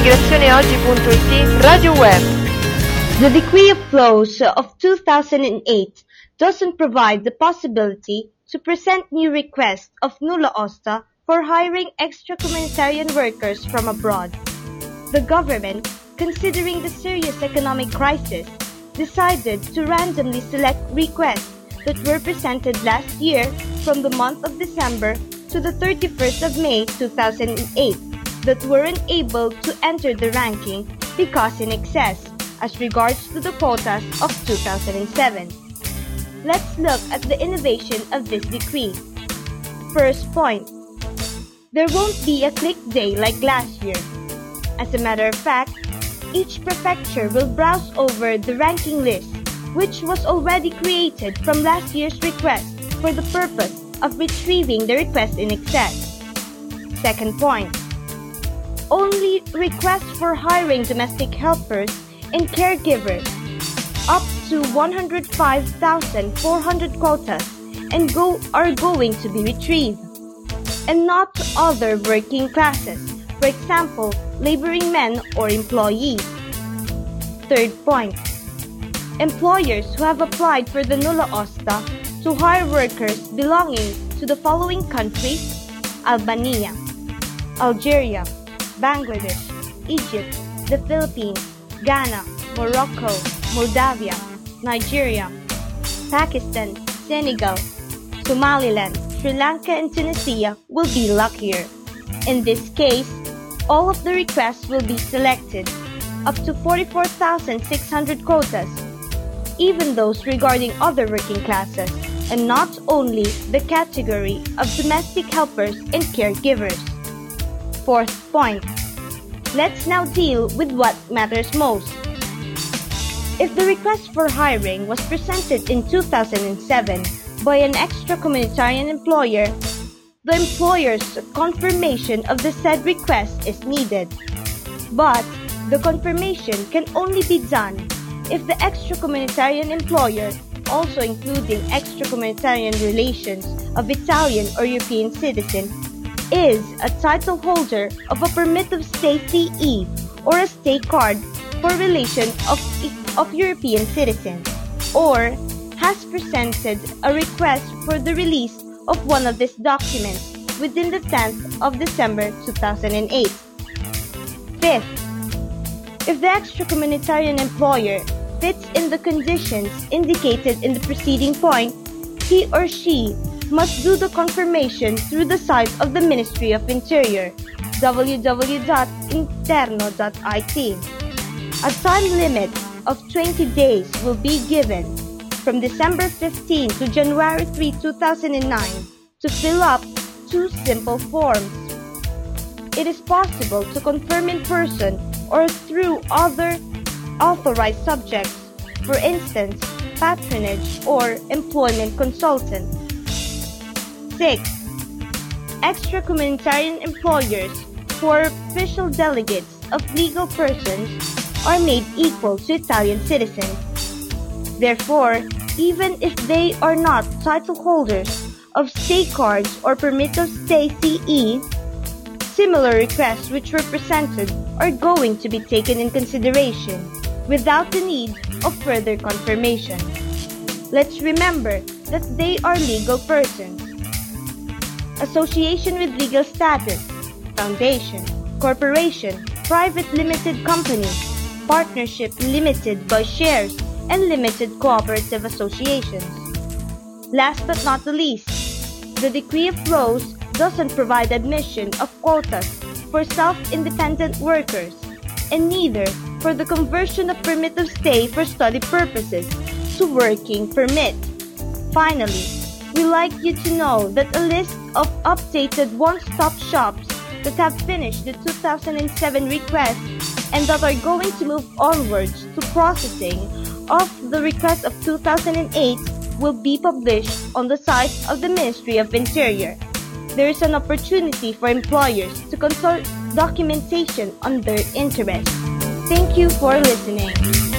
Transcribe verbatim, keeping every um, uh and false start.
immigrazione oggi punto it, Radio Web. The Decree of Flows of two thousand eight doesn't provide the possibility to present new requests of nulla osta for hiring extra-communitarian workers from abroad. The government, considering the serious economic crisis, decided to randomly select requests that were presented last year from the month of December to the thirty-first of May two thousand eight that weren't able to enter the ranking because in excess as regards to the quotas of two thousand seven. Let's look at the innovation of this decree. First point, there won't be a click day like last year. As a matter of fact, each prefecture will browse over the ranking list, which was already created from last year's request for the purpose of retrieving the request in excess. Second point, only requests for hiring domestic helpers and caregivers up to one hundred five thousand four hundred quotas and go are going to be retrieved, and not other working classes, for example, laboring men or employees. Third point, employers who have applied for the nulla osta to hire workers belonging to the following countries: Albania, Algeria, Bangladesh, Egypt, the Philippines, Ghana, Morocco, Moldavia, Nigeria, Pakistan, Senegal, Somaliland, Sri Lanka, and Tunisia will be luckier. In this case, all of the requests will be selected, up to forty-four thousand six hundred quotas, even those regarding other working classes, and not only the category of domestic helpers and caregivers. Fourth point, let's now deal with what matters most. If the request for hiring was presented in two thousand seven by an extra-communitarian employer, the employer's confirmation of the said request is needed. But the confirmation can only be done if the extra-communitarian employer, also including extra-communitarian relations of Italian or European citizen, is a title holder of a permit of stay C E or a stay card for relation of, of European citizen, or has presented a request for the release of one of these documents within the tenth of December two thousand eight. Fifth, if the extra-communitarian employer fits in the conditions indicated in the preceding point, he or she must do the confirmation through the site of the Ministry of Interior, w w w dot interno dot i t. A time limit of twenty days will be given from December fifteenth to January third, two thousand nine to fill up two simple forms. It is possible to confirm in person or through other authorized subjects, for instance, patronage or employment consultant. Six. Extra-communitarian employers who are official delegates of legal persons are made equal to Italian citizens. Therefore, even if they are not title holders of stay cards or permit of stay C E, similar requests which were presented are going to be taken in consideration without the need of further confirmation. Let's remember that they are legal persons. Association with legal status, foundation, corporation, private limited company, partnership limited by shares, and limited cooperative associations. Last but not the least, the Decree of Flows doesn't provide admission of quotas for self-independent workers, and neither for the conversion of permit of stay for study purposes to working permit. Finally, we like you to know that a list of updated one-stop shops that have finished the two thousand seven request and that are going to move onwards to processing of the request of two thousand eight will be published on the site of the Ministry of Interior. There is an opportunity for employers to consult documentation on their interest. Thank you for listening.